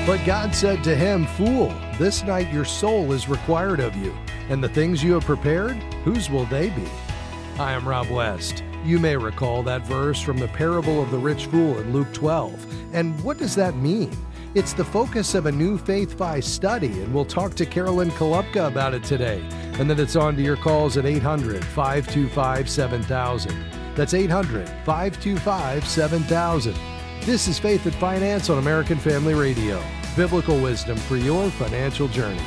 But God said to him, "Fool, this night your soul is required of you, and the things you have prepared, whose will they be?" I am Rob West. You may recall that verse from the parable of the rich fool in Luke 12. And what does that mean? It's the focus of a new Faith Fi study, and we'll talk to Carolyn Kolupka about it today. And then it's on to your calls at 800-525-7000. That's 800-525-7000. This is Faith and Finance on American Family Radio. Biblical wisdom for your financial journey.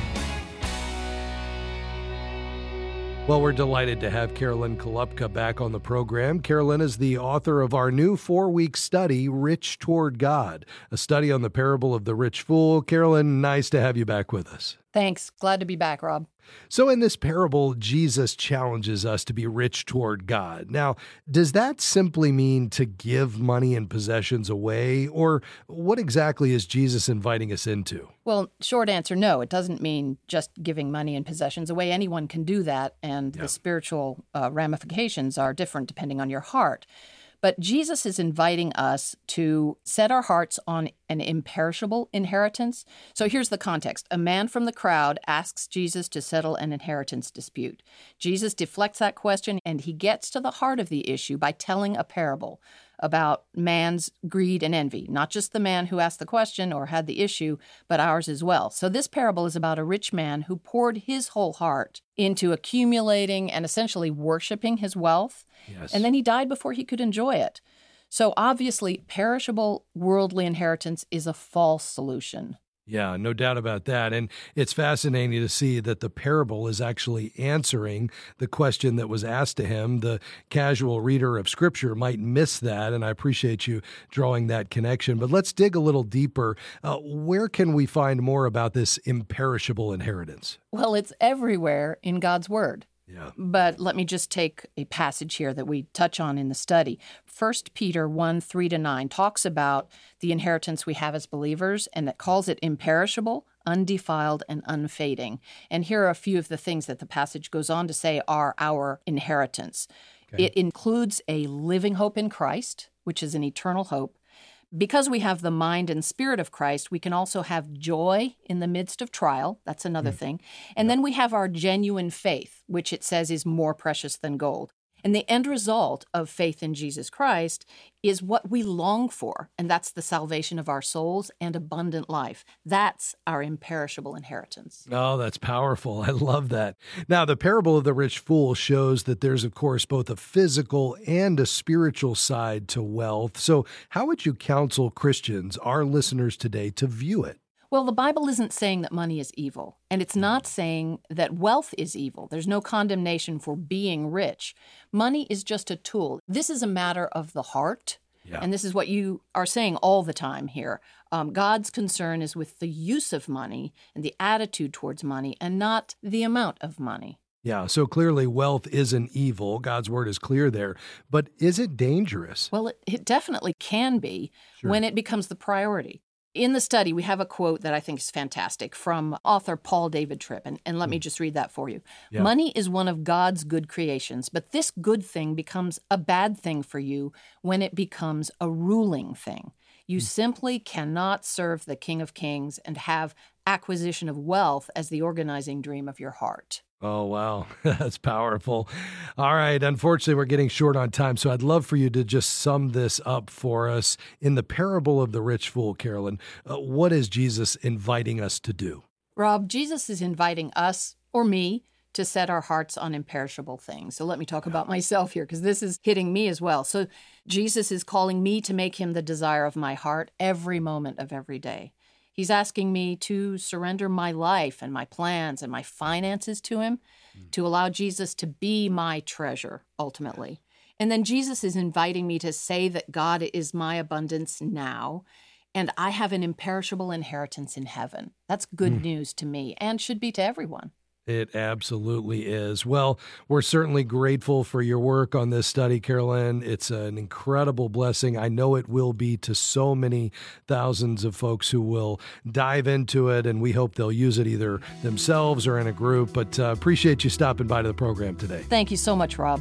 Well, we're delighted to have Carolyn Kolupka back on the program. Carolyn is the author of our new 4-week study, Rich Toward God, a study on the parable of the rich fool. Carolyn, nice to have you back with us. Thanks. Glad to be back, Rob. So in this parable, Jesus challenges us to be rich toward God. Now, does that simply mean to give money and possessions away, or what exactly is Jesus inviting us into? Well, short answer, no. It doesn't mean just giving money and possessions away. Anyone can do that, and the spiritual ramifications are different depending on your heart. But Jesus is inviting us to set our hearts on an imperishable inheritance. So here's the context. A man from the crowd asks Jesus to settle an inheritance dispute. Jesus deflects that question, and he gets to the heart of the issue by telling a parable about man's greed and envy, not just the man who asked the question or had the issue, but ours as well. So this parable is about a rich man who poured his whole heart into accumulating and essentially worshiping his wealth, and then he died before he could enjoy it. So obviously, perishable worldly inheritance is a false solution. Yeah, no doubt about that. And it's fascinating to see that the parable is actually answering the question that was asked to him. The casual reader of Scripture might miss that, and I appreciate you drawing that connection. But let's dig a little deeper. Where can we find more about this imperishable inheritance? Well, it's everywhere in God's Word. Yeah. But let me just take a passage here that we touch on in the study. 1 Peter 1, 3-9 talks about the inheritance we have as believers, and that calls it imperishable, undefiled, and unfading. And here are a few of the things that the passage goes on to say are our inheritance. Okay. It includes a living hope in Christ, which is an eternal hope. Because we have the mind and spirit of Christ, we can also have joy in the midst of trial. That's another thing. And then we have our genuine faith, which it says is more precious than gold. And the end result of faith in Jesus Christ is what we long for, and that's the salvation of our souls and abundant life. That's our imperishable inheritance. Oh, that's powerful. I love that. Now, the parable of the rich fool shows that there's, of course, both a physical and a spiritual side to wealth. So how would you counsel Christians, our listeners today, to view it? Well, the Bible isn't saying that money is evil, and it's not saying that wealth is evil. There's no condemnation for being rich. Money is just a tool. This is a matter of the heart, and this is what you are saying all the time here. God's concern is with the use of money and the attitude towards money, and not the amount of money. Yeah, so clearly wealth isn't evil. God's word is clear there. But is it dangerous? Well, it definitely can be when it becomes the priority. In the study, we have a quote that I think is fantastic from author Paul David Tripp, and let me just read that for you. Yeah. Money is one of God's good creations, but this good thing becomes a bad thing for you when it becomes a ruling thing. You simply cannot serve the King of Kings and have acquisition of wealth as the organizing dream of your heart. Oh, wow. That's powerful. All right. Unfortunately, we're getting short on time, so I'd love for you to just sum this up for us. In the parable of the rich fool, Carolyn, what is Jesus inviting us to do? Rob, Jesus is inviting us, or me, to set our hearts on imperishable things. So let me talk about myself here, because this is hitting me as well. So Jesus is calling me to make him the desire of my heart every moment of every day. He's asking me to surrender my life and my plans and my finances to him, to allow Jesus to be my treasure, ultimately. And then Jesus is inviting me to say that God is my abundance now, and I have an imperishable inheritance in heaven. That's good news to me, and should be to everyone. It absolutely is. Well, we're certainly grateful for your work on this study, Carolyn. It's an incredible blessing. I know it will be to so many thousands of folks who will dive into it, and we hope they'll use it either themselves or in a group. But appreciate you stopping by to the program today. Thank you so much, Rob.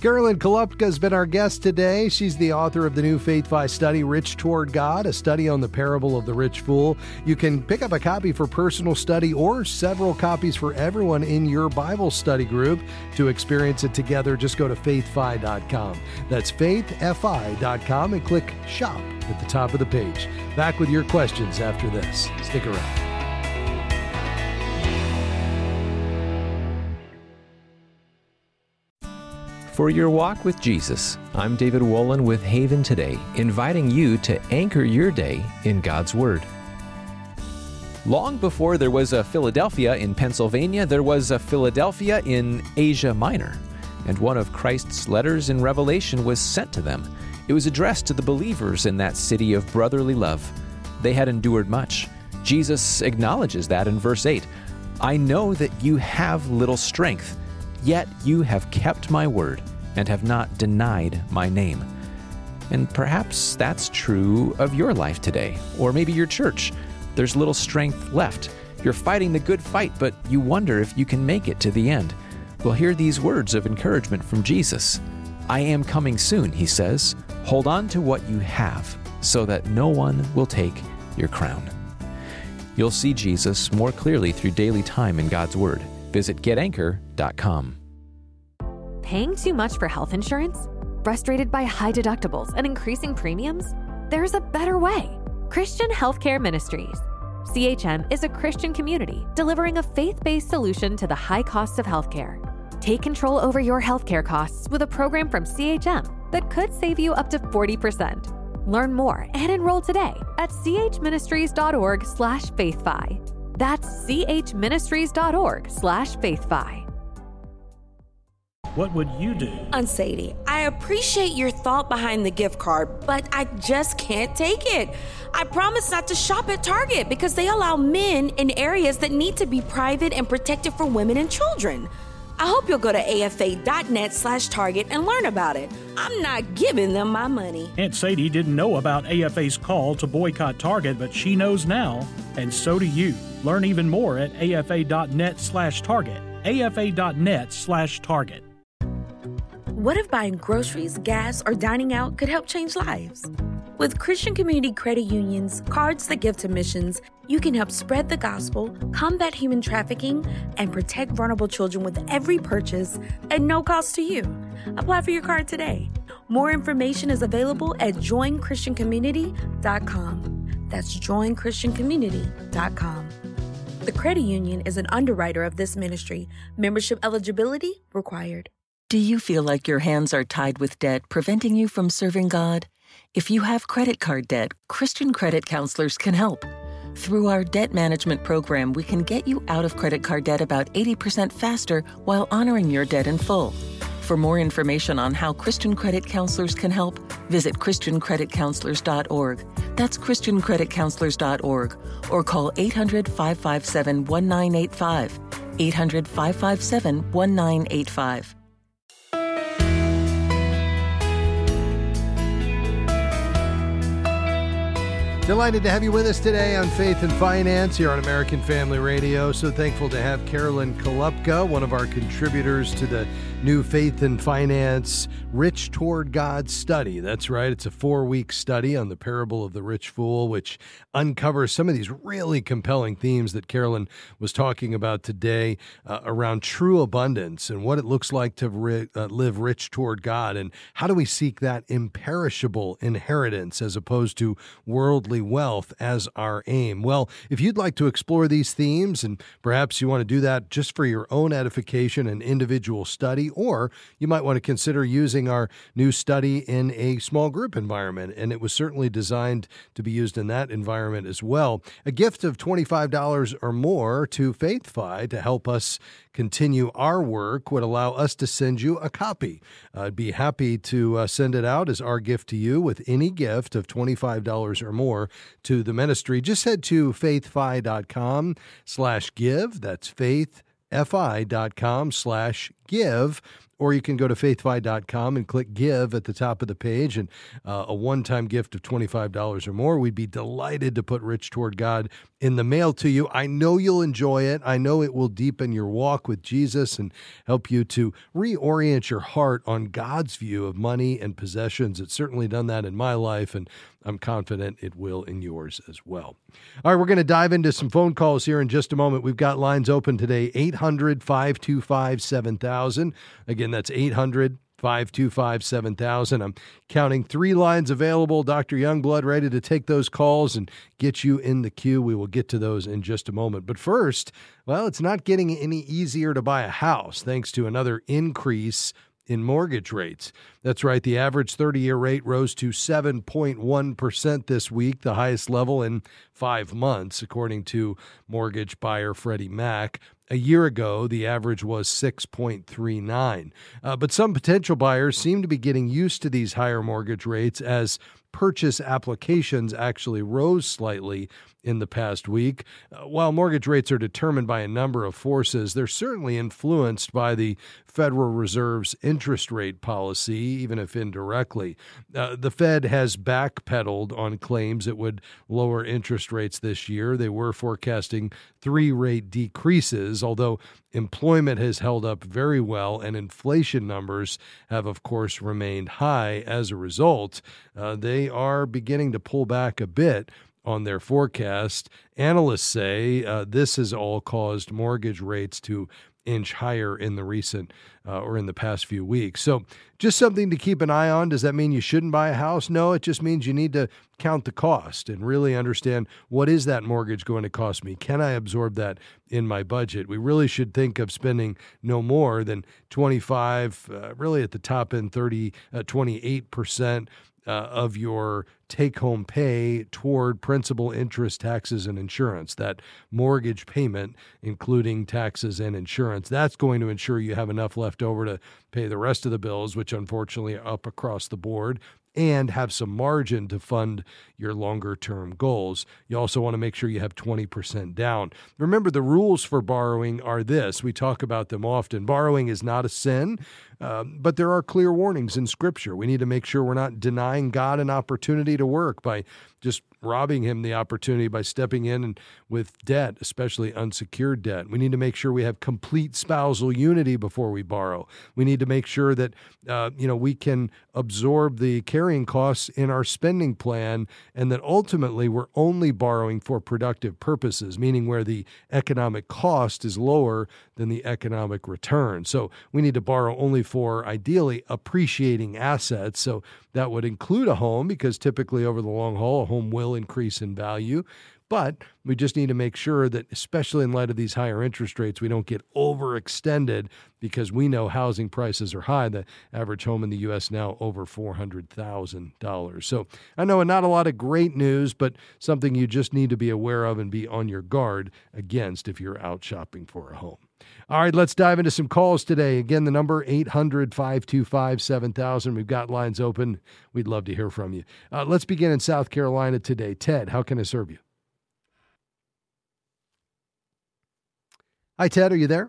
Carolyn Kolupka has been our guest today. She's the author of the new Faith-Fi study, Rich Toward God, a study on the parable of the rich fool. You can pick up a copy for personal study or several copies for everyone in your Bible study group. To experience it together, just go to faithfi.com. That's faithfi.com and click Shop at the top of the page. Back with your questions after this. Stick around. For your walk with Jesus, I'm David Wolin with Haven Today, inviting you to anchor your day in God's Word. Long before there was a Philadelphia in Pennsylvania, there was a Philadelphia in Asia Minor, and one of Christ's letters in Revelation was sent to them. It was addressed to the believers in that city of brotherly love. They had endured much. Jesus acknowledges that in verse 8. I know that you have little strength, yet you have kept my word and have not denied my name. And perhaps that's true of your life today, or maybe your church. There's little strength left. You're fighting the good fight, but you wonder if you can make it to the end. Well, hear these words of encouragement from Jesus. I am coming soon, he says. Hold on to what you have, so that no one will take your crown. You'll see Jesus more clearly through daily time in God's Word. Visit getanchor.com. Paying too much for health insurance? Frustrated by high deductibles and increasing premiums? There's a better way. Christian Healthcare Ministries. CHM is a Christian community delivering a faith-based solution to the high costs of healthcare. Take control over your healthcare costs with a program from CHM that could save you up to 40%. Learn more and enroll today at chministries.org/faithfi. That's chministries.org/faithfi. What would you do? Aunt Sadie, I appreciate your thought behind the gift card, but I just can't take it. I promise not to shop at Target because they allow men in areas that need to be private and protected for women and children. I hope you'll go to afa.net/Target and learn about it. I'm not giving them my money. Aunt Sadie didn't know about AFA's call to boycott Target, but she knows now, and so do you. Learn even more at afa.net/Target. afa.net/Target. What if buying groceries, gas, or dining out could help change lives? With Christian Community Credit Union's Cards That Give to Missions, you can help spread the gospel, combat human trafficking, and protect vulnerable children with every purchase at no cost to you. Apply for your card today. More information is available at joinchristiancommunity.com. That's joinchristiancommunity.com. The credit union is an underwriter of this ministry. Membership eligibility required. Do you feel like your hands are tied with debt, preventing you from serving God? If you have credit card debt, Christian credit counselors can help. Through our debt management program, we can get you out of credit card debt about 80% faster while honoring your debt in full. For more information on how Christian credit counselors can help, visit ChristianCreditCounselors.org. That's ChristianCreditCounselors.org, or call 800-557-1985. 800-557-1985. Delighted to have you with us today on Faith and Finance here on American Family Radio. So thankful to have Carolyn Kolupka, one of our contributors to the new Faith and Finance Rich Toward God study. That's right. It's a 4-week study on the parable of the rich fool, which uncovers some of these really compelling themes that Carolyn was talking about today around true abundance and what it looks like to live rich toward God, and how do we seek that imperishable inheritance as opposed to worldly wealth as our aim. Well, if you'd like to explore these themes, and perhaps you want to do that just for your own edification and individual study, or you might want to consider using our new study in a small group environment, and it was certainly designed to be used in that environment as well. A gift of $25 or more to Faith-Fi to help us continue our work would allow us to send you a copy. I'd be happy to send it out as our gift to you with any gift of $25 or more to the ministry. Just head to faithfi.com/give. That's faithfi.com/give or you can go to faithfi.com and click Give at the top of the page, and a one-time gift of $25 or more. We'd be delighted to put Rich Toward God in the mail to you. I know you'll enjoy it. I know it will deepen your walk with Jesus and help you to reorient your heart on God's view of money and possessions. It's certainly done that in my life, and I'm confident it will in yours as well. All right, we're going to dive into some phone calls here in just a moment. We've got lines open today, 800-525-7000. Again, that's 800-525-7000. I'm counting 3 lines available. Dr. Youngblood ready to take those calls and get you in the queue. We will get to those in just a moment. But first, well, it's not getting any easier to buy a house thanks to another increase in mortgage rates. That's right. The average 30-year rate rose to 7.1% this week, the highest level in 5 months, according to mortgage buyer Freddie Mac. A year ago, the average was 6.39. But some potential buyers seem to be getting used to these higher mortgage rates as purchase applications actually rose slightly in the past week. While mortgage rates are determined by a number of forces, they're certainly influenced by the Federal Reserve's interest rate policy, even if indirectly. The Fed has backpedaled on claims it would lower interest rates this year. They were forecasting 3 rate decreases, although employment has held up very well and inflation numbers have, of course, remained high. As a result, they are beginning to pull back a bit on their forecast. Analysts say this has all caused mortgage rates to inch higher in the recent or in the past few weeks. So just something to keep an eye on. Does that mean you shouldn't buy a house? No, it just means you need to count the cost and really understand, what is that mortgage going to cost me? Can I absorb that in my budget? We really should think of spending no more than 25, really at the top end, 28% of your take-home pay toward principal, interest, taxes, and insurance. That mortgage payment, including taxes and insurance, that's going to ensure you have enough left over to pay the rest of the bills, which unfortunately are up across the board, and have some margin to fund your longer-term goals. You also want to make sure you have 20% down. Remember, the rules for borrowing are this. We talk about them often. Borrowing is not a sin, but there are clear warnings in Scripture. We need to make sure we're not denying God an opportunity to work by just robbing him the opportunity by stepping in and with debt, especially unsecured debt. We need to make sure we have complete spousal unity before we borrow. We need to make sure that we can absorb the carrying costs in our spending plan, and that ultimately we're only borrowing for productive purposes, meaning where the economic cost is lower than the economic return. So we need to borrow only for, ideally, appreciating assets. So that would include a home, because typically over the long haul, a home will increase in value. But we just need to make sure that, especially in light of these higher interest rates, we don't get overextended, because we know housing prices are high. The average home in the U.S. now over $400,000. So I know not a lot of great news, but something you just need to be aware of and be on your guard against if you're out shopping for a home. All right, let's dive into some calls today. Again, the number 800-525-7000. We've got lines open. We'd love to hear from you. Let's begin in South Carolina today. Ted, how can I serve you? Hi, Ted. Are you there?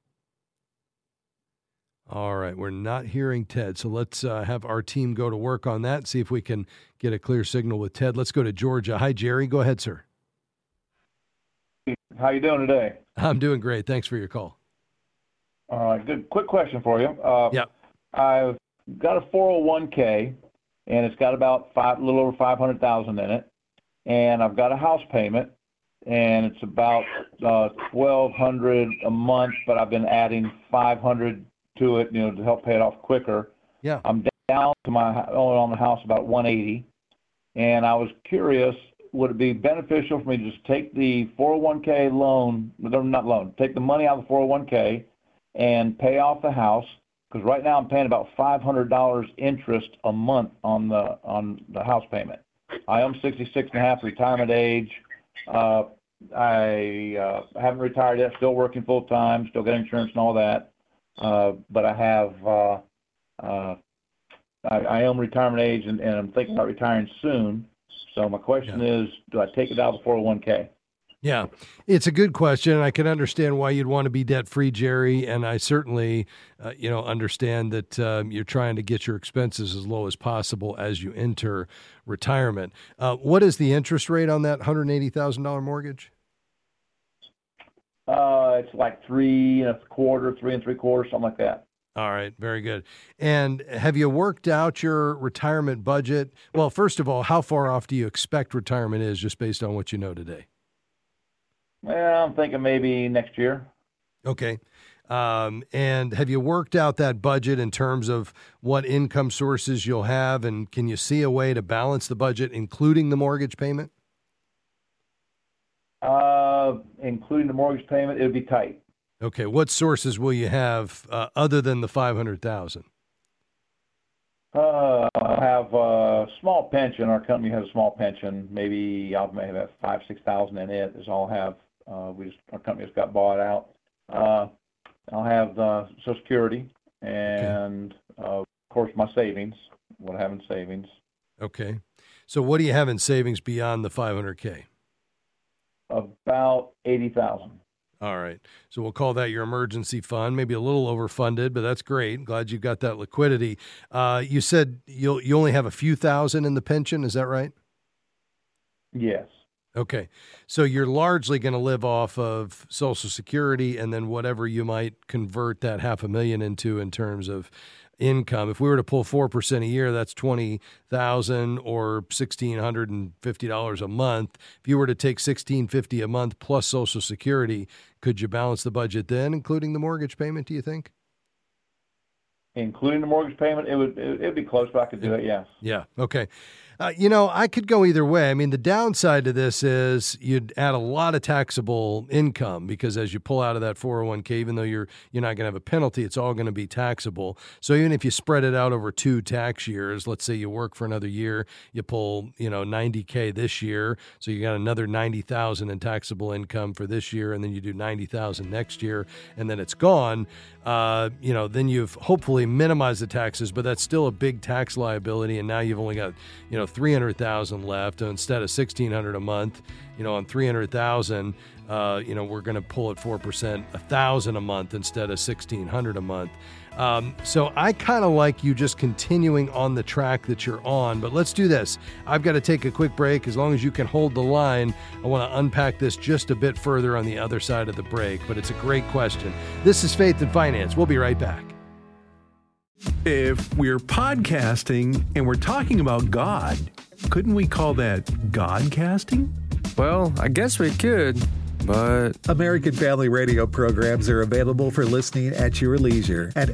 All right, we're not hearing Ted, so let's have our team go to work on that, see if we can get a clear signal with Ted. Let's go to Georgia. Hi, Jerry. Go ahead, sir. How you doing today? I'm doing great. Thanks for your call. All right, good. Quick question for you. Yeah. I've got a 401k, and it's got about a little over $500,000 in it, and I've got a house payment, and it's about $1,200 a month, but I've been adding $500 to it, to help pay it off quicker. Yeah. I'm down to on the house about $180, and I was curious, would it be beneficial for me to just take the 401k loan, take the money out of the 401k and pay off the house? Because right now I'm paying about $500 interest a month on the house payment. I am 66 and a half, retirement age. I haven't retired yet, still working full time, still got insurance and all that. But I have, I am retirement age, and I'm thinking about retiring soon. So my question is, do I take it out of the 401k? Yeah, it's a good question, and I can understand why you'd want to be debt-free, Jerry, and I certainly, understand that you're trying to get your expenses as low as possible as you enter retirement. What is the interest rate on that $180,000 mortgage? It's like 3.25%, 3.75%, something like that. All right, very good. And have you worked out your retirement budget? Well, first of all, how far off do you expect retirement is just based on what you know today? Well, I'm thinking maybe next year. Okay. And have you worked out that budget in terms of what income sources you'll have, and can you see a way to balance the budget, including the mortgage payment? Including the mortgage payment, it would be tight. Okay. What sources will you have other than the $500,000? I have a small pension. Our company has a small pension. Maybe I may have $5,000-6,000 in it. Is all I have. Our company just got bought out. I'll have Social Security and of course my savings. What I have in savings. Okay. So what do you have in savings beyond the $500K? About $80,000. All right. So we'll call that your emergency fund, maybe a little overfunded, but that's great. Glad you've got that liquidity. You said you only have a few thousand in the pension. Is that right? Yes. Okay. So you're largely going to live off of Social Security and then whatever you might convert that $500,000 into in terms of income. If we were to pull 4% a year, that's $20,000 or $1,650 a month. If you were to take $1,650 a month plus Social Security, could you balance the budget then, including the mortgage payment, do you think? Including the mortgage payment, it'd be close, but I could do it, yes. Yeah, okay. I could go either way. I mean, the downside to this is you'd add a lot of taxable income because as you pull out of that 401k, even though you're not going to have a penalty, it's all going to be taxable. So even if you spread it out over 2 tax years, let's say you work for another year, you pull, $90K this year, so you got another $90,000 in taxable income for this year, and then you do $90,000 next year, and then it's gone. Then you've hopefully minimized the taxes, but that's still a big tax liability, and now you've only got, $300,000 left instead of $1,600 a month. On $300,000, we're going to pull at 4%, $1,000 a month instead of $1,600 a month. So I kind of like you just continuing on the track that you're on, but let's do this. I've got to take a quick break. As long as you can hold the line, I want to unpack this just a bit further on the other side of the break, but it's a great question. This is Faith and Finance. We'll be right back. If we're podcasting and we're talking about God, couldn't we call that Godcasting? Well, I guess we could, but... American Family Radio programs are available for listening at your leisure at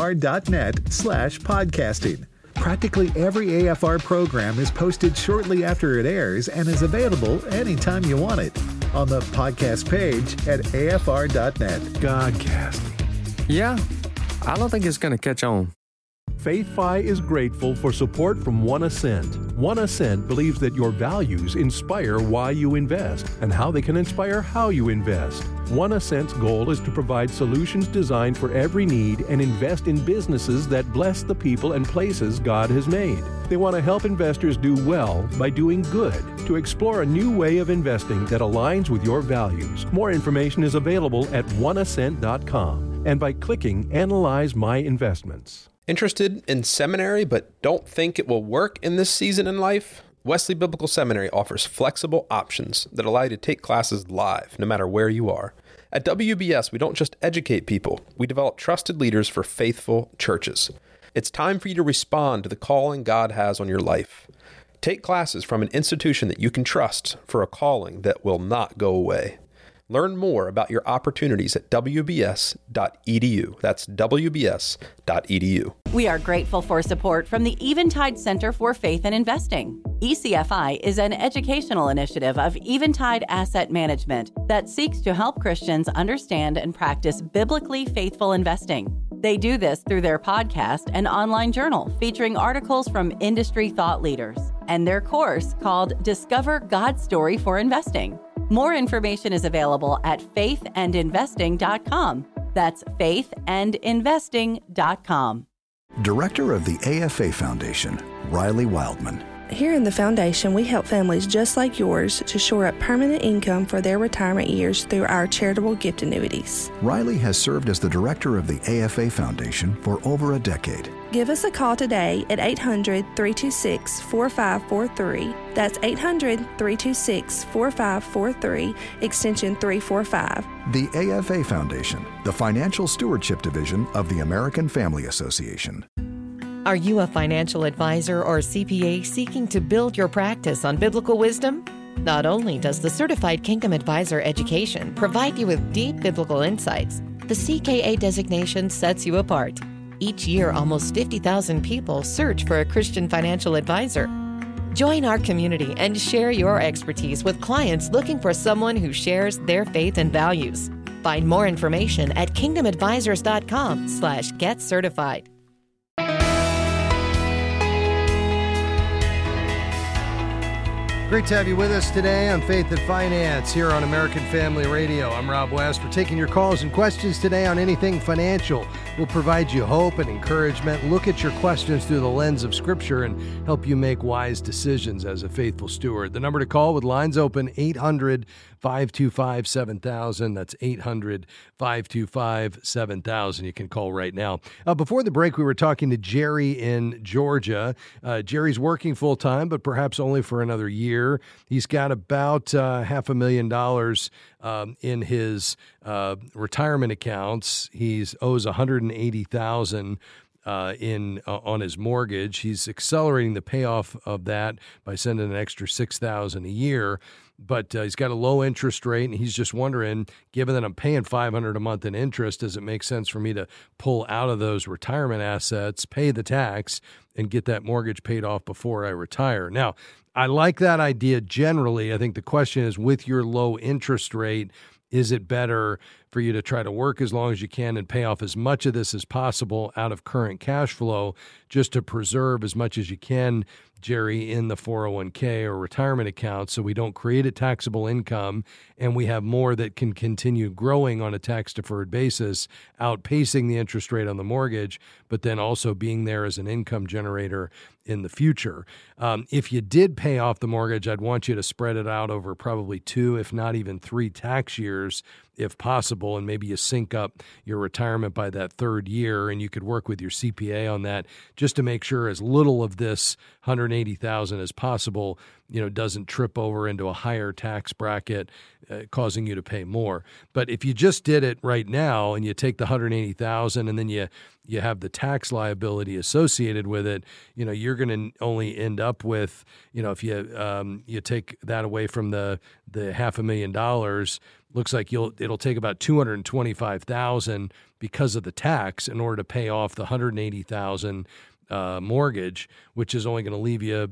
afr.net/podcasting. Practically every AFR program is posted shortly after it airs and is available anytime you want it on the podcast page at afr.net. Godcasting. Yeah, I don't think it's going to catch on. FaithFi is grateful for support from One Ascent. One Ascent believes that your values inspire why you invest and how they can inspire how you invest. One Ascent's goal is to provide solutions designed for every need and invest in businesses that bless the people and places God has made. They want to help investors do well by doing good, to explore a new way of investing that aligns with your values. More information is available at oneascent.com and by clicking Analyze My Investments. Interested in seminary but don't think it will work in this season in life? Wesley Biblical Seminary offers flexible options that allow you to take classes live, no matter where you are. At WBS, we don't just educate people, we develop trusted leaders for faithful churches. It's time for you to respond to the calling God has on your life. Take classes from an institution that you can trust for a calling that will not go away. Learn more about your opportunities at wbs.edu. That's wbs.edu. We are grateful for support from the Eventide Center for Faith and Investing. ECFI is an educational initiative of Eventide Asset Management that seeks to help Christians understand and practice biblically faithful investing. They do this through their podcast and online journal featuring articles from industry thought leaders and their course called Discover God's Story for Investing. More information is available at faithandinvesting.com. That's faithandinvesting.com. Director of the AFA Foundation, Riley Wildman, Here in the Foundation, we help families just like yours to shore up permanent income for their retirement years through our charitable gift annuities. Riley has served as the director of the AFA Foundation for over a decade. Give us a call today at 800-326-4543. That's 800-326-4543, extension 345. The AFA Foundation, the Financial Stewardship Division of the American Family Association. Are you a financial advisor or CPA seeking to build your practice on biblical wisdom? Not only does the Certified Kingdom Advisor education provide you with deep biblical insights, the CKA designation sets you apart. Each year, almost 50,000 people search for a Christian financial advisor. Join our community and share your expertise with clients looking for someone who shares their faith and values. Find more information at kingdomadvisors.com/getcertified. Great to have you with us today on Faith and Finance here on American Family Radio. I'm Rob West. We're taking your calls and questions today on anything financial. We'll provide you hope and encouragement, look at your questions through the lens of Scripture, and help you make wise decisions as a faithful steward. The number to call with lines open, 800-525-7000. That's 800-525-7000. You can call right now. Before the break, we were talking to Jerry in Georgia. Jerry's working full-time, but perhaps only for another year. He's got about $500,000 in his retirement accounts. He owes $180,000 on his mortgage. He's accelerating the payoff of that by sending an extra $6,000 a year. But he's got a low interest rate, and he's just wondering, given that I'm paying $500 a month in interest, does it make sense for me to pull out of those retirement assets, pay the tax, and get that mortgage paid off before I retire? Now, I like that idea generally. I think the question is, with your low interest rate, is it better for you to try to work as long as you can and pay off as much of this as possible out of current cash flow, just to preserve as much as you can, Jerry, in the 401k or retirement account, so we don't create a taxable income and we have more that can continue growing on a tax-deferred basis, outpacing the interest rate on the mortgage, but then also being there as an income generator in the future. If you did pay off the mortgage, I'd want you to spread it out over probably 2, if not even 3 tax years, if possible, and maybe you sync up your retirement by that 3rd year, and you could work with your CPA on that just to make sure as little of this $180,000 as possible, doesn't trip over into a higher tax bracket, causing you to pay more. But if you just did it right now and you take the $180,000 and then you have the tax liability associated with it, you're going to only end up with, if you take that away from the $500,000, looks like it'll take about $225,000 because of the tax in order to pay off the $180,000 mortgage, which is only going to leave you,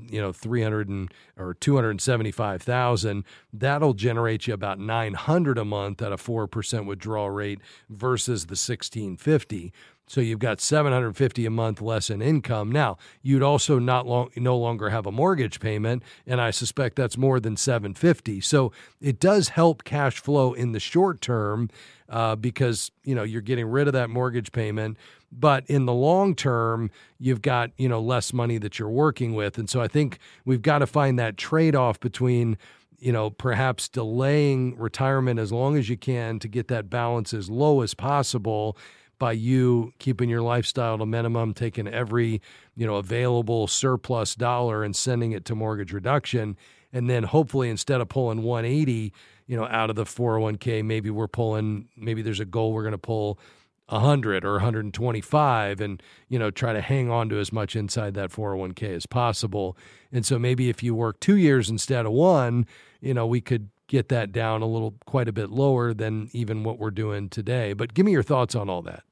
or $275,000. That'll generate you about $900 a month at a 4% withdrawal rate versus the $1,650. So you've got $750 a month less in income. Now, you'd also no longer have a mortgage payment, and I suspect that's more than $750. So it does help cash flow in the short term because, you're getting rid of that mortgage payment. But in the long term, you've got, less money that you're working with. And so I think we've got to find that trade-off between, perhaps delaying retirement as long as you can to get that balance as low as possible by you keeping your lifestyle to minimum, taking every, available surplus dollar and sending it to mortgage reduction. And then hopefully instead of pulling 180, out of the 401k, maybe there's a goal we're going to pull 100 or 125 and, try to hang on to as much inside that 401k as possible. And so maybe if you work 2 years instead of 1, we could get that down quite a bit lower than even what we're doing today. But give me your thoughts on all that.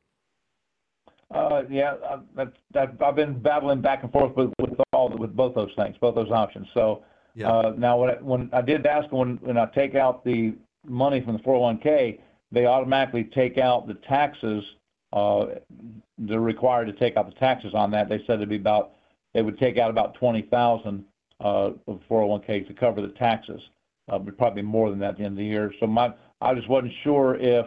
I've been battling back and forth with both those things, both those options. So now when I did ask when I take out the money from the 401k, they automatically take out the taxes. They're required to take out the taxes on that. They said they would take out about $20,000 of 401k to cover the taxes. But probably more than that at the end of the year. So I just wasn't sure if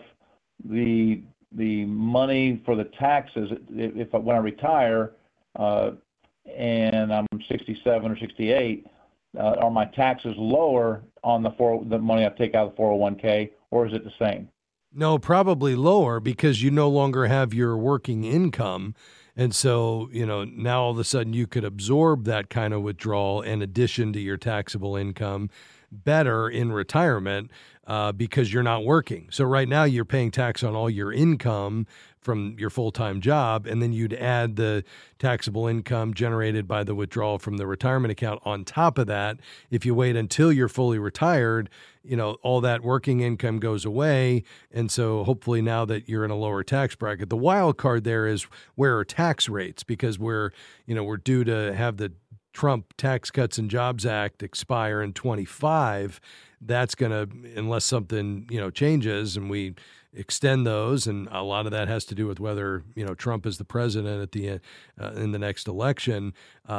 the money for the taxes, when I retire, and I'm 67 or 68, are my taxes lower on the money I take out of the 401k, or is it the same? No, probably lower because you no longer have your working income. And so, now all of a sudden you could absorb that kind of withdrawal in addition to your taxable income better in retirement because you're not working. So right now you're paying tax on all your income from your full-time job, and then you'd add the taxable income generated by the withdrawal from the retirement account on top of that. If you wait until you're fully retired, all that working income goes away. And so hopefully now that you're in a lower tax bracket, the wild card there is where are tax rates, because we're due to have the Trump Tax Cuts and Jobs Act expire in 25. That's going to, unless something, changes and we extend those, and a lot of that has to do with whether, Trump is the president at the in the next election.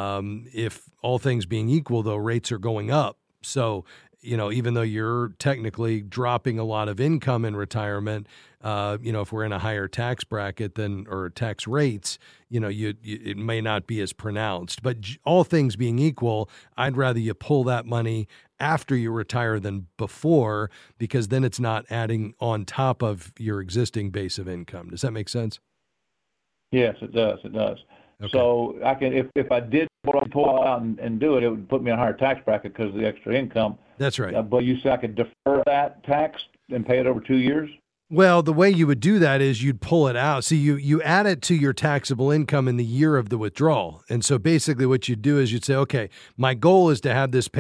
If all things being equal, though, rates are going up. So, even though you're technically dropping a lot of income in retirement, if we're in a higher tax bracket or tax rates, it may not be as pronounced. But all things being equal, I'd rather you pull that money after you retire than before, because then it's not adding on top of your existing base of income. Does that make sense? Yes, it does. It does. Okay. So I can, if I did pull out and do it, it would put me in a higher tax bracket because of the extra income. That's right. But you said I could defer that tax and pay it over 2 years? Well, the way you would do that is you'd pull it out. So you add it to your taxable income in the year of the withdrawal. And so basically what you'd do is you'd say, okay, my goal is to have this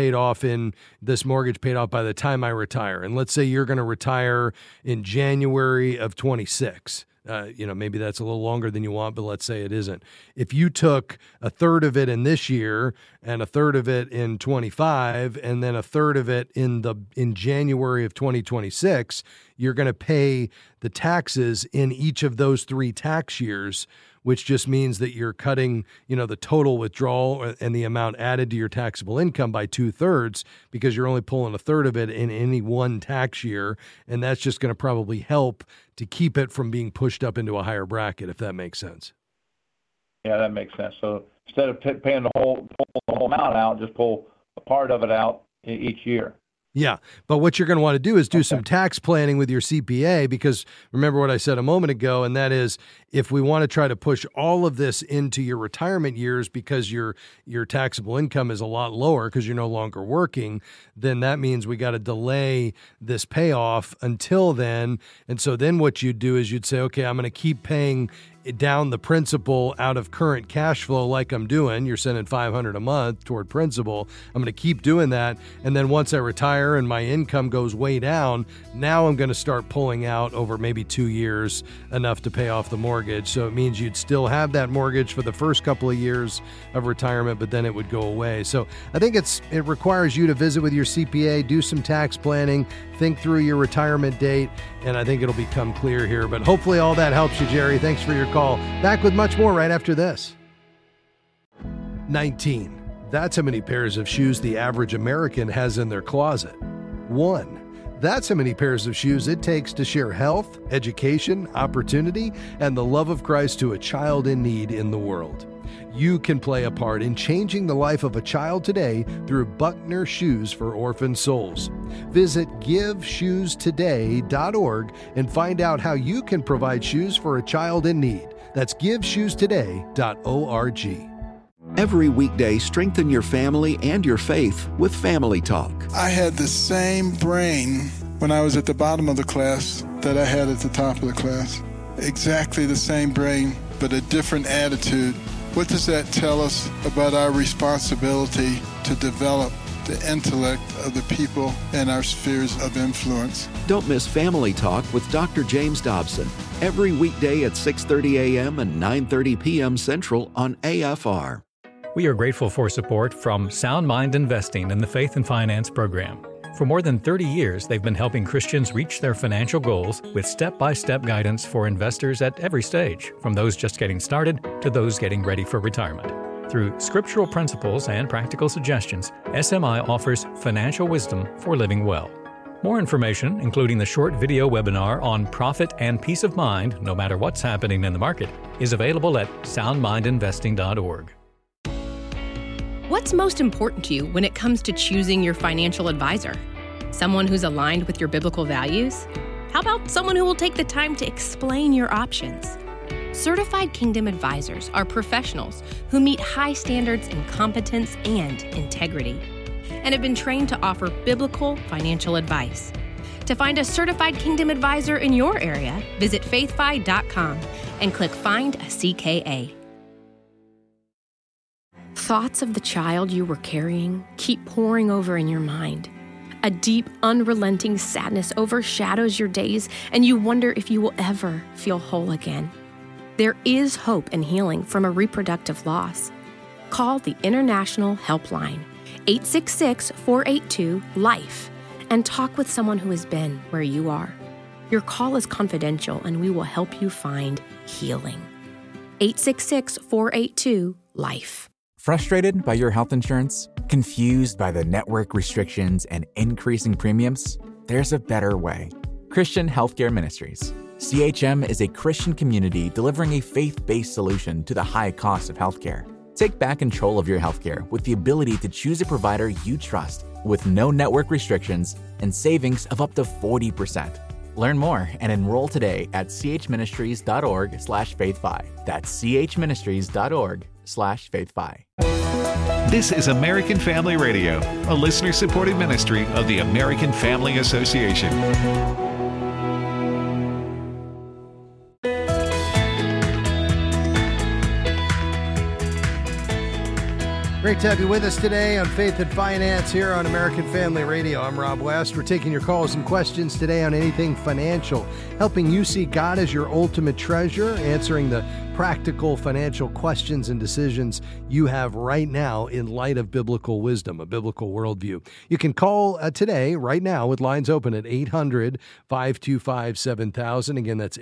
mortgage paid off by the time I retire. And let's say you're going to retire in January of 26. Maybe that's a little longer than you want, but let's say it isn't. If you took a third of it in this year and a third of it in 25 and then a third of it in January of 2026, you're going to pay the taxes in each of those 3 tax years, which just means that you're cutting, the total withdrawal and the amount added to your taxable income by 2/3 because you're only pulling a third of it in any one tax year. And that's just going to probably help to keep it from being pushed up into a higher bracket, if that makes sense. Yeah, that makes sense. So instead of paying the whole amount out, just pull a part of it out each year. Yeah, but what you're going to want to do is do some tax planning with your CPA, because remember what I said a moment ago, and that is if we want to try to push all of this into your retirement years because your taxable income is a lot lower because you're no longer working, then that means we got to delay this payoff until then. And so then what you'd do is you'd say, okay, I'm going to keep paying down the principal out of current cash flow like I'm doing. You're sending $500 a month toward principal. I'm going to keep doing that. And then once I retire and my income goes way down, now I'm going to start pulling out over maybe 2 years enough to pay off the mortgage. So it means you'd still have that mortgage for the first couple of years of retirement, but then it would go away. So I think it requires you to visit with your CPA, do some tax planning, think through your retirement date, and I think it'll become clear here. But hopefully all that helps you, Jerry. Thanks for your call. Back with much more right after this. 19. That's how many pairs of shoes the average American has in their closet. 1. That's how many pairs of shoes it takes to share health, education, opportunity, and the love of Christ to a child in need in the world. You can play a part in changing the life of a child today through Buckner Shoes for Orphan Souls. Visit GiveShoesToday.org and find out how you can provide shoes for a child in need. That's GiveShoesToday.org. Every weekday, strengthen your family and your faith with Family Talk. I had the same brain when I was at the bottom of the class that I had at the top of the class. Exactly the same brain, but a different attitude. What does that tell us about our responsibility to develop the intellect of the people in our spheres of influence? Don't miss Family Talk with Dr. James Dobson every weekday at 6:30 a.m. and 9:30 p.m. Central on AFR. We are grateful for support from Sound Mind Investing in the Faith and Finance program. For more than 30 years, they've been helping Christians reach their financial goals with step-by-step guidance for investors at every stage, from those just getting started to those getting ready for retirement. Through scriptural principles and practical suggestions, SMI offers financial wisdom for living well. More information, including the short video webinar on profit and peace of mind, no matter what's happening in the market, is available at soundmindinvesting.org. What's most important to you when it comes to choosing your financial advisor? Someone who's aligned with your biblical values? How about someone who will take the time to explain your options? Certified Kingdom Advisors are professionals who meet high standards in competence and integrity and have been trained to offer biblical financial advice. To find a Certified Kingdom Advisor in your area, visit faithfi.com and click Find a CKA. Thoughts of the child you were carrying keep pouring over in your mind. A deep, unrelenting sadness overshadows your days, and you wonder if you will ever feel whole again. There is hope and healing from a reproductive loss. Call the International Helpline, 866-482-LIFE, and talk with someone who has been where you are. Your call is confidential, and we will help you find healing. 866-482-LIFE. Frustrated by your health insurance? Confused by the network restrictions and increasing premiums? There's a better way. Christian Healthcare Ministries. CHM is a Christian community delivering a faith-based solution to the high cost of healthcare. Take back control of your healthcare with the ability to choose a provider you trust with no network restrictions and savings of up to 40%. Learn more and enroll today at chministries.org/faithfi. That's chministries.org/faithfi. This is American Family Radio, a listener-supported ministry of the American Family Association. Great to have you with us today on Faith and Finance here on American Family Radio. I'm Rob West. We're taking your calls and questions today on anything financial, helping you see God as your ultimate treasure, answering the practical financial questions and decisions you have right now in light of biblical wisdom, a biblical worldview. You can call today, right now, with lines open at 800-525-7000. Again, that's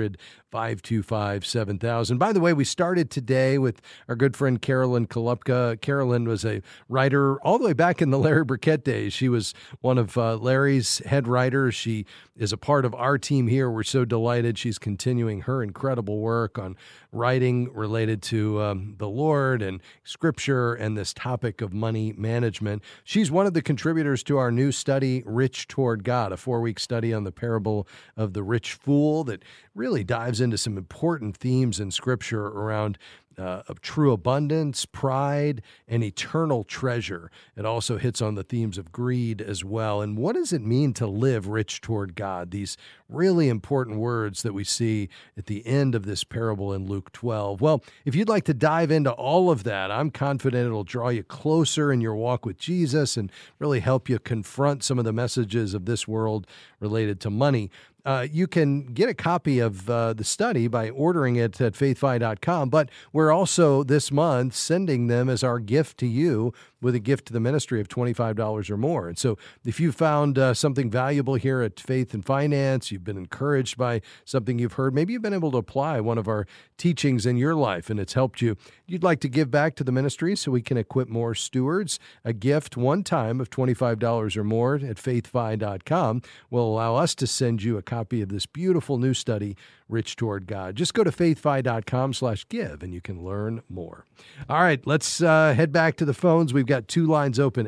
800-525-7000. By the way, we started today with our good friend Carolyn Kolupka. Carolyn was a writer all the way back in the Larry Burkett days. She was one of Larry's head writers. She is a part of our team here. We're so delighted she's continuing her incredible work on writing related to the Lord and Scripture and this topic of money management. She's one of the contributors to our new study, Rich Toward God, a 4-week study on the parable of the rich fool that really dives into some important themes in Scripture around of true abundance, pride, and eternal treasure. It also hits on the themes of greed as well. And what does it mean to live rich toward God? These really important words that we see at the end of this parable in Luke 12. Well, if you'd like to dive into all of that, I'm confident it'll draw you closer in your walk with Jesus and really help you confront some of the messages of this world related to money. You can get a copy of the study by ordering it at faithfi.com, but we're also this month sending them as our gift to you with a gift to the ministry of $25 or more. And so if you found something valuable here at Faith and Finance, you've been encouraged by something you've heard, maybe you've been able to apply one of our teachings in your life and it's helped you, you'd like to give back to the ministry so we can equip more stewards, a gift one time of $25 or more at faithfi.com will allow us to send you a copy of this beautiful new study, Rich Toward God. Just go to faithfi.com/give and you can learn more. All right, let's head back to the phones. We've got two lines open,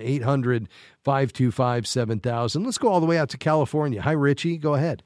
800-525-7000. Let's go all the way out to California. Hi, Richie. Go ahead.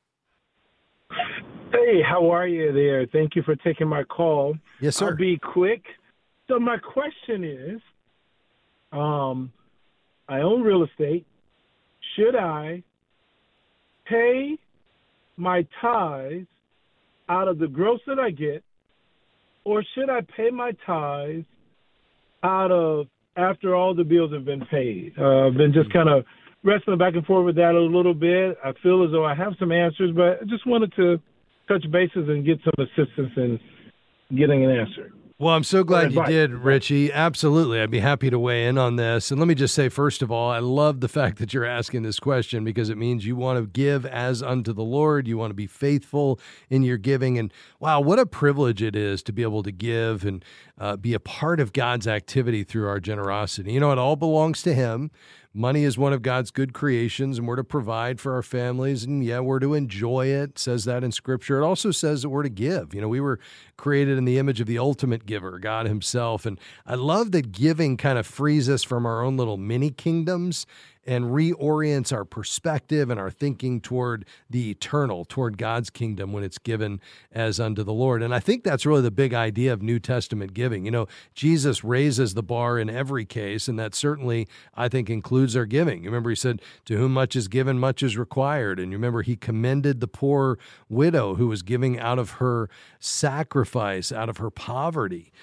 Hey, how are you there? Thank you for taking my call. Yes, sir. I'll be quick. So my question is, I own real estate. Should I pay my tithes out of the gross that I get, or should I pay my tithes out of after all the bills have been paid? I've been just kind of wrestling back and forth with that a little bit. I feel as though I have some answers, but I just wanted to touch bases and get some assistance in getting an answer. Well, I'm so glad you did, Richie. Absolutely. I'd be happy to weigh in on this. And let me just say, first of all, I love the fact that you're asking this question because it means you want to give as unto the Lord. You want to be faithful in your giving. And wow, what a privilege it is to be able to give and be a part of God's activity through our generosity. You know, it all belongs to Him, money is one of God's good creations, and we're to provide for our families, and we're to enjoy it. It says that in Scripture. It also says that we're to give. We were created in the image of the ultimate giver, God himself. And I love that giving kind of frees us from our own little mini kingdoms and reorients our perspective and our thinking toward the eternal, toward God's kingdom when it's given as unto the Lord. And I think that's really the big idea of New Testament giving. Jesus raises the bar in every case, and that certainly, I think, includes our giving. You remember he said, to whom much is given, much is required. And you remember he commended the poor widow who was giving out of her sacrifice, out of her poverty.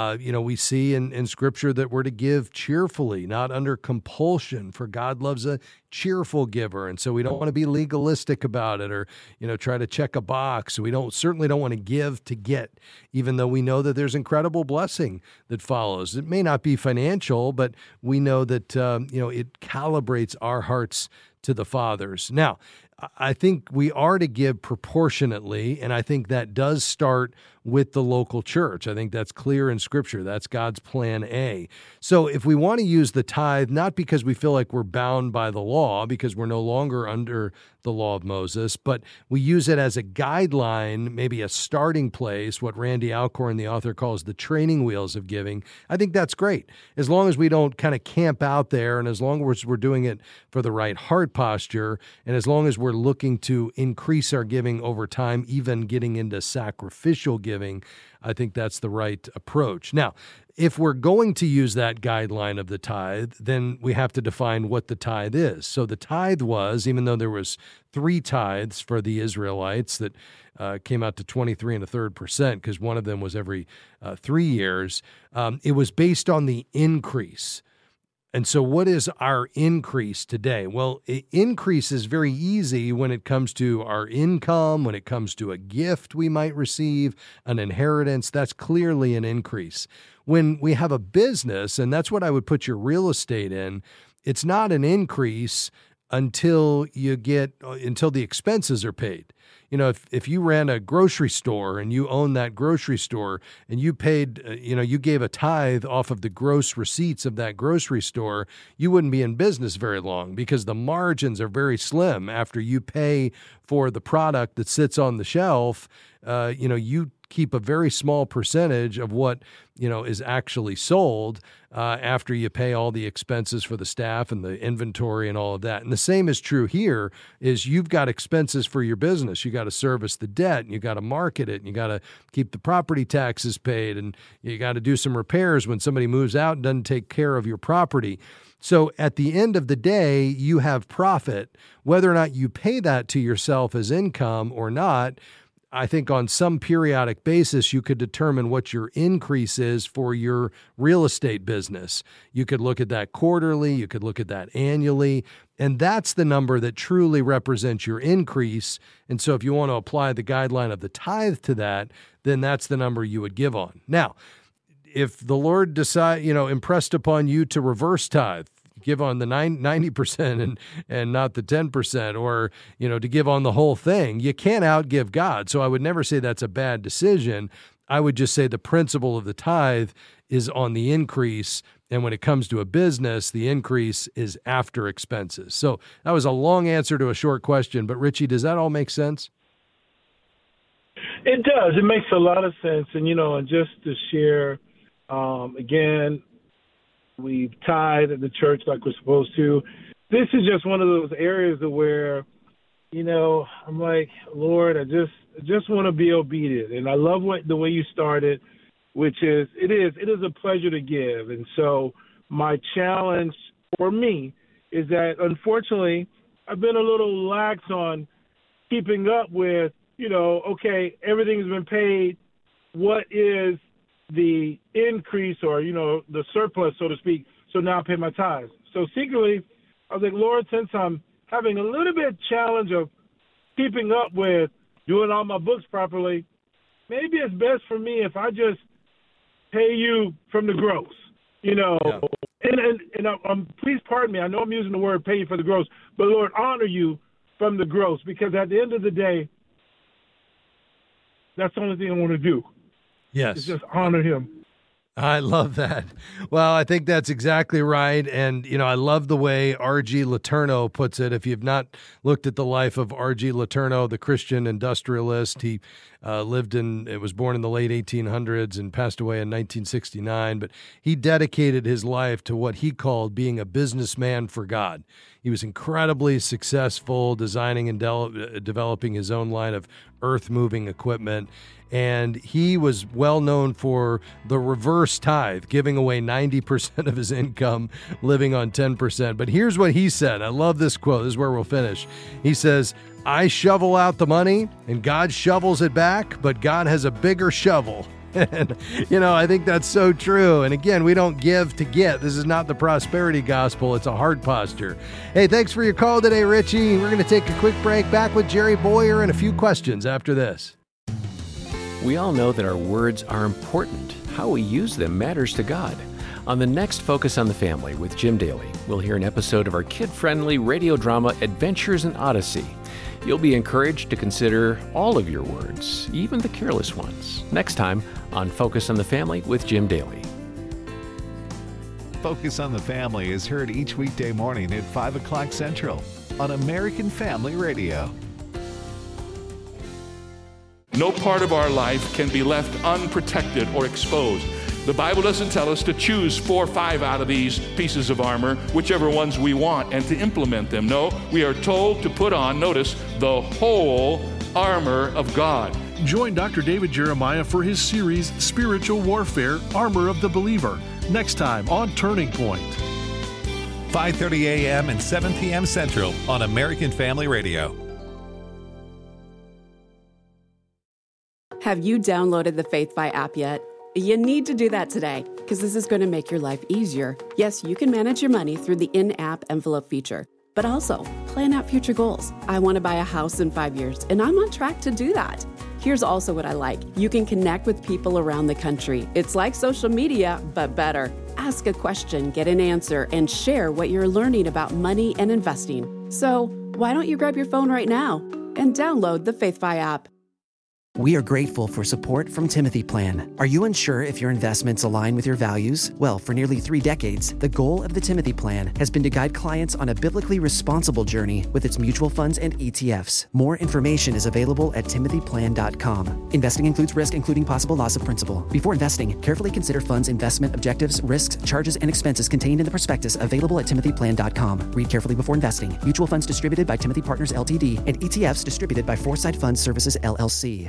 We see in Scripture that we're to give cheerfully, not under compulsion, for God loves a cheerful giver. And so we don't want to be legalistic about it or, try to check a box. We certainly don't want to give to get, even though we know that there's incredible blessing that follows. It may not be financial, but we know that, it calibrates our hearts to the Father's. Now, I think we are to give proportionately, and I think that does start with the local church. I think that's clear in Scripture. That's God's plan A. So if we want to use the tithe, not because we feel like we're bound by the law, because we're no longer under the law of Moses, but we use it as a guideline, maybe a starting place, what Randy Alcorn, the author, calls the training wheels of giving, I think that's great. As long as we don't kind of camp out there, and as long as we're doing it for the right heart posture, and as long as we're looking to increase our giving over time, even getting into sacrificial giving, I think that's the right approach. Now, if we're going to use that guideline of the tithe, then we have to define what the tithe is. So the tithe was, even though there was 3 tithes for the Israelites that came out to 23 1/3%, because one of them was every 3 years, it was based on the increase. And so what is our increase today? Well, increase is very easy when it comes to our income, when it comes to a gift we might receive, an inheritance. That's clearly an increase. When we have a business, and that's what I would put your real estate in, it's not an increase until the expenses are paid. If you ran a grocery store and you own that grocery store and you paid, you gave a tithe off of the gross receipts of that grocery store, you wouldn't be in business very long because the margins are very slim after you pay for the product that sits on the shelf. You keep a very small percentage of what is actually sold after you pay all the expenses for the staff and the inventory and all of that. And the same is true here. Is you've got expenses for your business. You got to service the debt, and you got to market it, and you got to keep the property taxes paid, and you got to do some repairs when somebody moves out and doesn't take care of your property. So at the end of the day, you have profit. Whether or not you pay that to yourself as income or not, I think on some periodic basis, you could determine what your increase is for your real estate business. You could look at that quarterly, you could look at that annually, and that's the number that truly represents your increase. And so if you want to apply the guideline of the tithe to that, then that's the number you would give on. Now, if the Lord impressed upon you to reverse tithe, give on the 90% and not the 10%, or, to give on the whole thing, you can't outgive God. So I would never say that's a bad decision. I would just say the principle of the tithe is on the increase. And when it comes to a business, the increase is after expenses. So that was a long answer to a short question. But Richie, does that all make sense? It does. It makes a lot of sense. And, and just to share, again, we've tithed at the church like we're supposed to. This is just one of those areas where, I'm like, Lord, I just want to be obedient. And I love the way you started, which is, it is a pleasure to give. And so my challenge for me is that, unfortunately, I've been a little lax on keeping up with, okay, everything's been paid. What is the increase or, the surplus, so to speak, so now I pay my tithes. So secretly, I was like, Lord, since I'm having a little bit challenge of keeping up with doing all my books properly, maybe it's best for me if I just pay you from the gross, Yeah. And please pardon me, I know I'm using the word pay you for the gross, but Lord, honor you from the gross, because at the end of the day, that's the only thing I want to do. Yes. It's just honor him. I love that. Well, I think that's exactly right. And, I love the way R.G. Letourneau puts it. If you've not looked at the life of R.G. Letourneau, the Christian industrialist, he was born in the late 1800s and passed away in 1969. But he dedicated his life to what he called being a businessman for God. He was incredibly successful designing and developing his own line of earth-moving equipment. And he was well known for the reverse tithe, giving away 90% of his income, living on 10%. But here's what he said. I love this quote. This is where we'll finish. He says, "I shovel out the money and God shovels it back, but God has a bigger shovel." And, I think that's so true. And again, we don't give to get. This is not the prosperity gospel. It's a heart posture. Hey, thanks for your call today, Richie. We're going to take a quick break. Back with Jerry Bowyer and a few questions after this. We all know that our words are important. How we use them matters to God. On the next Focus on the Family with Jim Daly, we'll hear an episode of our kid-friendly radio drama Adventures in Odyssey. You'll be encouraged to consider all of your words, even the careless ones. Next time on Focus on the Family with Jim Daly. Focus on the Family is heard each weekday morning at 5 o'clock Central on American Family Radio. No part of our life can be left unprotected or exposed. The Bible doesn't tell us to choose 4 or 5 out of these pieces of armor, whichever ones we want, and to implement them. No, we are told to put on, notice, the whole armor of God. Join Dr. David Jeremiah for his series, Spiritual Warfare, Armor of the Believer, next time on Turning Point. 5:30 a.m. and 7 p.m. Central on American Family Radio. Have you downloaded the FaithFi app yet? You need to do that today, because this is going to make your life easier. Yes, you can manage your money through the in-app envelope feature, but also plan out future goals. I want to buy a house in 5 years, and I'm on track to do that. Here's also what I like. You can connect with people around the country. It's like social media, but better. Ask a question, get an answer, and share what you're learning about money and investing. So why don't you grab your phone right now and download the FaithFi app? We are grateful for support from Timothy Plan. Are you unsure if your investments align with your values? Well, for nearly 3 decades, the goal of the Timothy Plan has been to guide clients on a biblically responsible journey with its mutual funds and ETFs. More information is available at timothyplan.com. Investing includes risk, including possible loss of principal. Before investing, carefully consider funds' investment objectives, risks, charges, and expenses contained in the prospectus available at timothyplan.com. Read carefully before investing. Mutual funds distributed by Timothy Partners LTD and ETFs distributed by Foresight Fund Services LLC.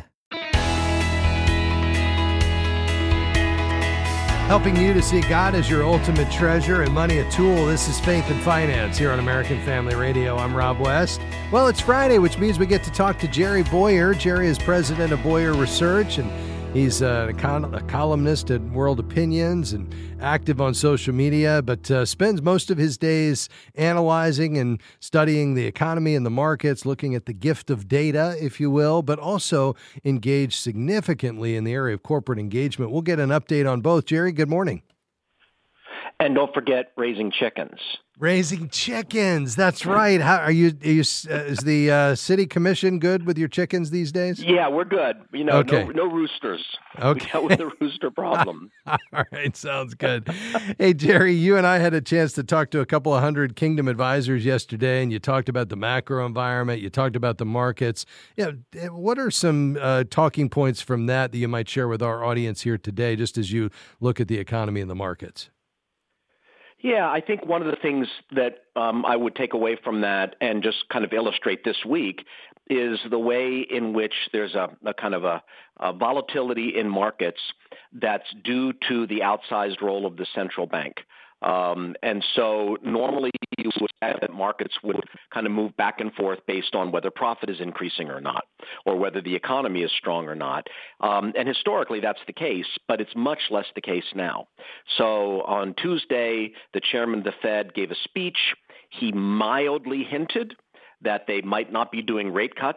Helping you to see God as your ultimate treasure and money a tool. This is Faith and Finance here on American Family Radio. I'm Rob West. Well, it's Friday, which means we get to talk to Jerry Bowyer. Jerry is president of Bowyer Research, and he's a columnist at World Opinions and active on social media, but spends most of his days analyzing and studying the economy and the markets, looking at the gift of data, if you will, but also engaged significantly in the area of corporate engagement. We'll get an update on both. Jerry, good morning. And don't forget raising chickens. Raising chickens. That's right. How are you? Is the city commission good with your chickens these days? Yeah, we're good. Okay. No roosters. Okay. We dealt with the rooster problem. All right, sounds good. Hey, Jerry, you and I had a chance to talk to a couple of hundred Kingdom advisors yesterday, and you talked about the macro environment. You talked about the markets. Yeah, what are some talking points from that you might share with our audience here today, just as you look at the economy and the markets? Yeah, I think one of the things that I would take away from that and just kind of illustrate this week is the way in which there's a kind of a volatility in markets that's due to the outsized role of the central bank. And so normally you would expect that markets would kind of move back and forth based on whether profit is increasing or not, or whether the economy is strong or not. And historically that's the case, but it's much less the case now. So on Tuesday, the chairman of the Fed gave a speech. He mildly hinted that they might not be doing rate cuts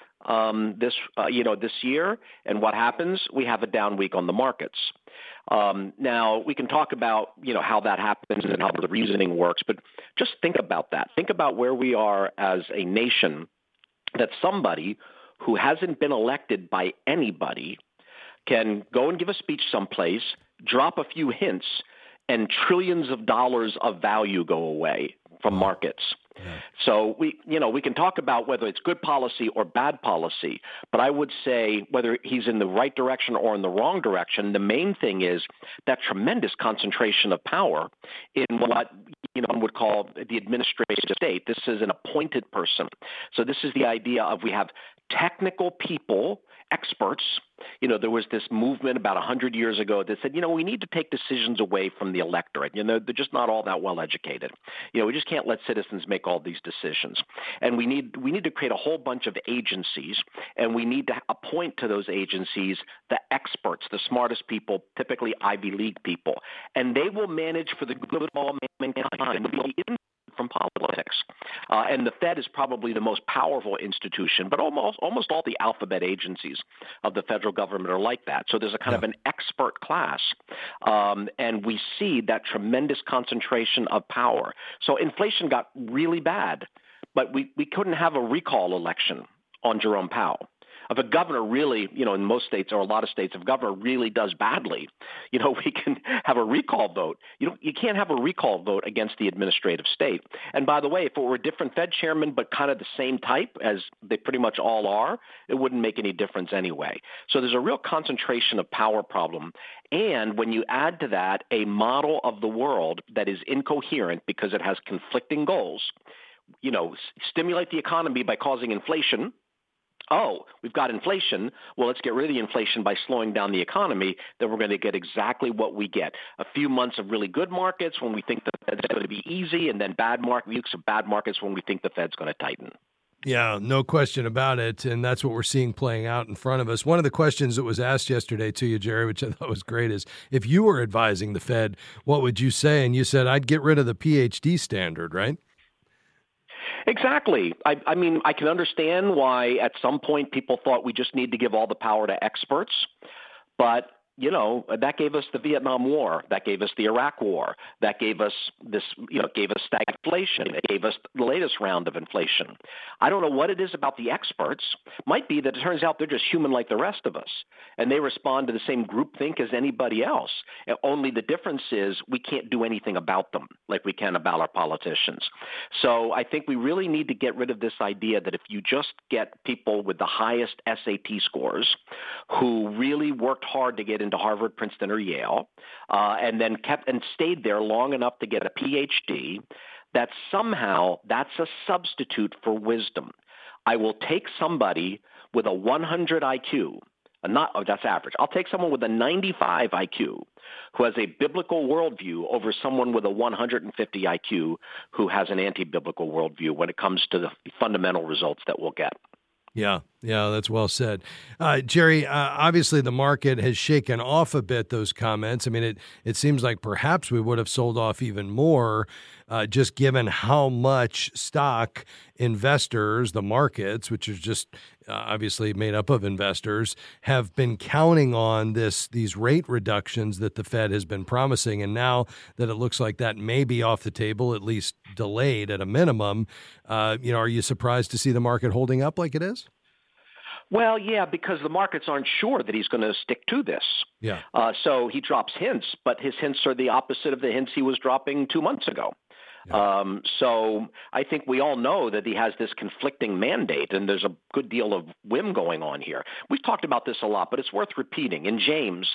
this year. And what happens? We have a down week on the markets. Now, we can talk about, how that happens and how the reasoning works, but just think about that. Think about where we are as a nation, that somebody who hasn't been elected by anybody can go and give a speech someplace, drop a few hints, and trillions of dollars of value go away from markets. Yeah. So we can talk about whether it's good policy or bad policy, but I would say whether he's in the right direction or in the wrong direction, the main thing is that tremendous concentration of power in what one would call the administrative state. This is an appointed person. So this is the idea of we have technical people, experts. There was this movement about 100 years ago that said, we need to take decisions away from the electorate. They're just not all that well educated. We just can't let citizens make all these decisions. And we need to create a whole bunch of agencies, and we need to appoint to those agencies the experts, the smartest people, typically Ivy League people. And they will manage for the good of all mankind from politics. And the Fed is probably the most powerful institution, but almost all the alphabet agencies of the federal government are like that. So there's a kind of an expert class, and we see that tremendous concentration of power. So inflation got really bad, but we couldn't have a recall election on Jerome Powell. If a governor really, in most states or a lot of states, if a governor really does badly, we can have a recall vote. You can't have a recall vote against the administrative state. And by the way, if it were a different Fed chairman but kind of the same type as they pretty much all are, it wouldn't make any difference anyway. So there's a real concentration of power problem. And when you add to that a model of the world that is incoherent because it has conflicting goals, stimulate the economy by causing inflation. Oh, we've got inflation. Well, let's get rid of the inflation by slowing down the economy. Then we're going to get exactly what we get. A few months of really good markets when we think the Fed's going to be easy, and then weeks of bad markets when we think the Fed's going to tighten. Yeah, no question about it. And that's what we're seeing playing out in front of us. One of the questions that was asked yesterday to you, Jerry, which I thought was great, is if you were advising the Fed, what would you say? And you said, I'd get rid of the PhD standard, right? Exactly. I mean, I can understand why at some point people thought we just need to give all the power to experts, but that gave us the Vietnam War. That gave us the Iraq War. That gave us gave us stagflation. It gave us the latest round of inflation. I don't know what it is about the experts. Might be that it turns out they're just human like the rest of us, and they respond to the same groupthink as anybody else. Only the difference is we can't do anything about them like we can about our politicians. So I think we really need to get rid of this idea that if you just get people with the highest SAT scores who really worked hard to get into Harvard, Princeton, or Yale, and then stayed there long enough to get a PhD, that somehow that's a substitute for wisdom. I will take somebody with a 100 IQ, that's average. I'll take someone with a 95 IQ who has a biblical worldview over someone with a 150 IQ who has an anti-biblical worldview when it comes to the fundamental results that we'll get. Yeah, that's well said. Jerry, obviously the market has shaken off a bit those comments. I mean, it seems like perhaps we would have sold off even more just given how much stock investors, the markets, which is just obviously made up of investors, have been counting on these rate reductions that the Fed has been promising. And now that it looks like that may be off the table, at least delayed at a minimum, are you surprised to see the market holding up like it is? Well, yeah, because the markets aren't sure that he's going to stick to this. Yeah. So he drops hints, but his hints are the opposite of the hints he was dropping 2 months ago. Yeah. So I think we all know that he has this conflicting mandate, and there's a good deal of whim going on here. We've talked about this a lot, but it's worth repeating. In James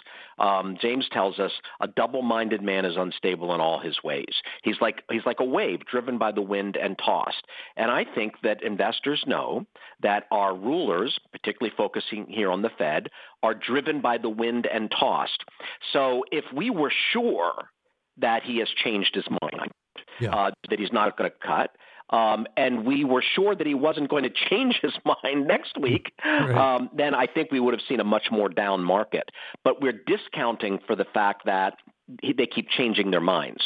tells us a double-minded man is unstable in all his ways. He's like a wave driven by the wind and tossed. And I think that investors know that our rulers, particularly focusing here on the Fed, are driven by the wind and tossed. So if we were sure that he has changed his mind, that he's not going to cut, and we were sure that he wasn't going to change his mind next week, then I think we would have seen a much more down market. But we're discounting for the fact that they keep changing their minds.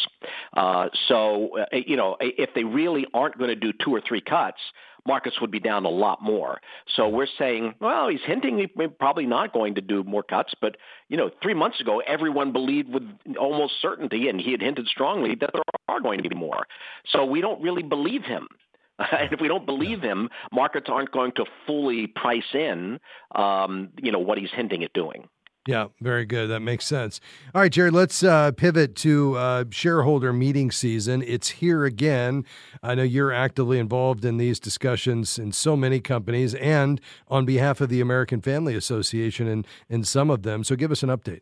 If they really aren't going to do 2 or 3 cuts, markets would be down a lot more. So we're saying, well, he's hinting he's probably not going to do more cuts. But, 3 months ago, everyone believed with almost certainty, and he had hinted strongly, that there are going to be more. So we don't really believe him. And if we don't believe him, markets aren't going to fully price in, what he's hinting at doing. Yeah, very good. That makes sense. All right, Jerry, let's pivot to shareholder meeting season. It's here again. I know you're actively involved in these discussions in so many companies and on behalf of the American Family Association in some of them. So give us an update.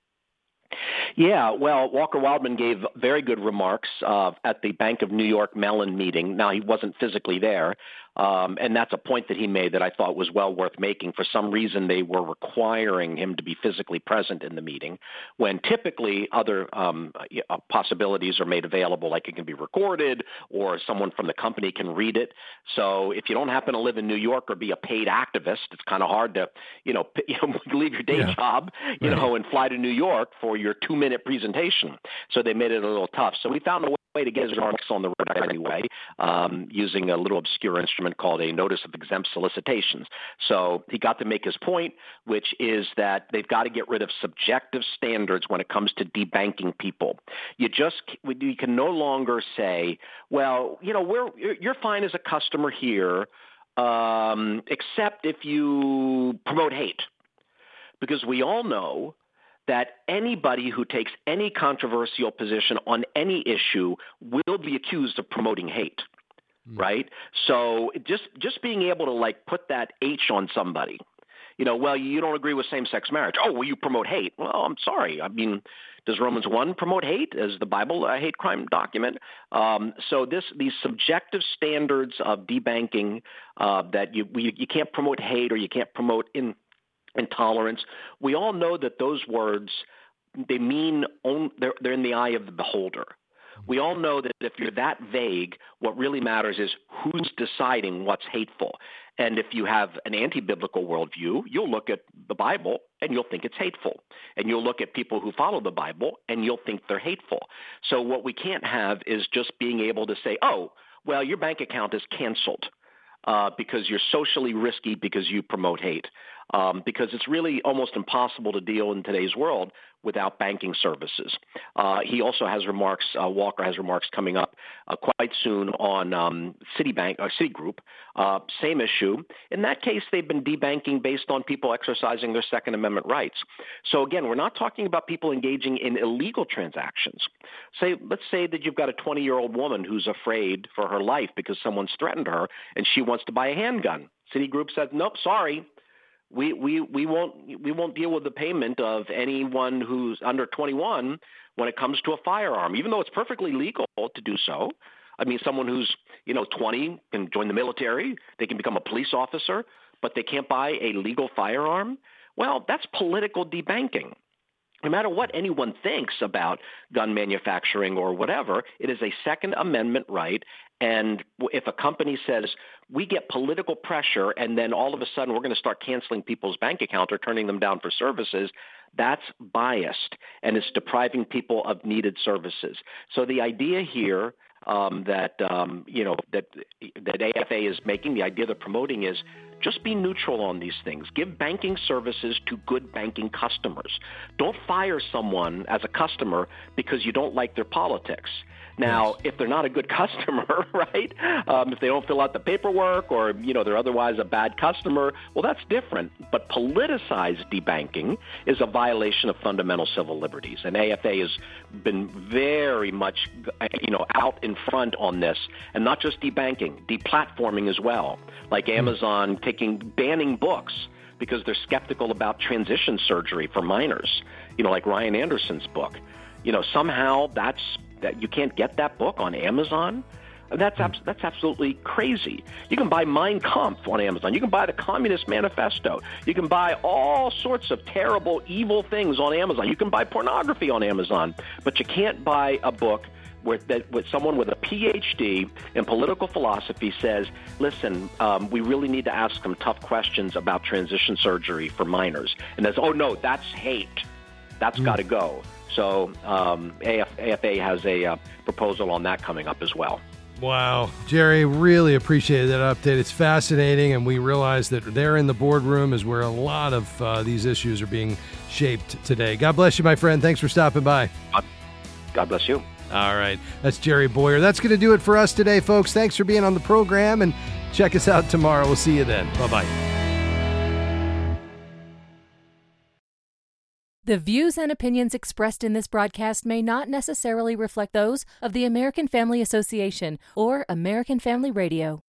Yeah, well, Walker Wildman gave very good remarks at the Bank of New York Mellon meeting. Now, he wasn't physically there, and that's a point that he made that I thought was well worth making. For some reason, they were requiring him to be physically present in the meeting, when typically other possibilities are made available, like it can be recorded or someone from the company can read it. So if you don't happen to live in New York or be a paid activist, it's kind of hard to, leave your day job, and fly to New York for your 2-minute presentation. So they made it a little tough. So we found a way to get his remarks on the road anyway, using a little obscure instrument called a notice of exempt solicitations. So he got to make his point, which is that they've got to get rid of subjective standards when it comes to debanking people. You can no longer say, well, you're fine as a customer here, except if you promote hate. Because we all know that anybody who takes any controversial position on any issue will be accused of promoting hate, right? So just being able to put that H on somebody, well, you don't agree with same-sex marriage. Oh, well, you promote hate. Well, I'm sorry. I mean, does Romans 1 promote hate? Is the Bible a hate crime document? So these subjective standards of debanking that you can't promote hate or you can't promote intolerance. We all know that those words, they're in the eye of the beholder. We all know that if you're that vague, what really matters is who's deciding what's hateful. And if you have an anti-biblical worldview, you'll look at the Bible and you'll think it's hateful. And you'll look at people who follow the Bible and you'll think they're hateful. So what we can't have is just being able to say, oh, well, your bank account is canceled because you're socially risky because you promote hate. Because it's really almost impossible to deal in today's world without banking services. He also has remarks, Walker has remarks coming up quite soon on Citigroup, same issue. In that case, they've been debanking based on people exercising their Second Amendment rights. So again, we're not talking about people engaging in illegal transactions. Let's say that you've got a 20-year-old woman who's afraid for her life because someone's threatened her and she wants to buy a handgun. Citigroup says, nope, sorry. We won't deal with the payment of anyone who's under 21 when it comes to a firearm, even though it's perfectly legal to do so. I mean, someone who's 20 can join the military, they can become a police officer, but they can't buy a legal firearm. Well, that's political debanking. No matter what anyone thinks about gun manufacturing or whatever, it is a Second Amendment right. And if a company says, we get political pressure and then all of a sudden we're going to start canceling people's bank account or turning them down for services, that's biased and it's depriving people of needed services. So the idea here that AFA is making, the idea they're promoting is just be neutral on these things. Give banking services to good banking customers. Don't fire someone as a customer because you don't like their politics. Now, if they're not a good customer, right, if they don't fill out the paperwork or, they're otherwise a bad customer, well, that's different. But politicized debanking is a violation of fundamental civil liberties. And AFA has been very much, out in front on this. And not just debanking, deplatforming as well, like Amazon banning books because they're skeptical about transition surgery for minors, like Ryan Anderson's book. Somehow that you can't get that book on Amazon. That's absolutely crazy. You can buy Mein Kampf on Amazon. You can buy the Communist Manifesto. You can buy all sorts of terrible, evil things on Amazon. You can buy pornography on Amazon, but you can't buy a book where someone with a PhD in political philosophy says, listen, we really need to ask some tough questions about transition surgery for minors. And there's, oh, no, that's hate. That's got to go. So AFA has a proposal on that coming up as well. Wow. Jerry, really appreciate that update. It's fascinating, and we realize that there in the boardroom is where a lot of these issues are being shaped today. God bless you, my friend. Thanks for stopping by. God bless you. All right. That's Jerry Bowyer. That's going to do it for us today, folks. Thanks for being on the program, and check us out tomorrow. We'll see you then. Bye-bye. The views and opinions expressed in this broadcast may not necessarily reflect those of the American Family Association or American Family Radio.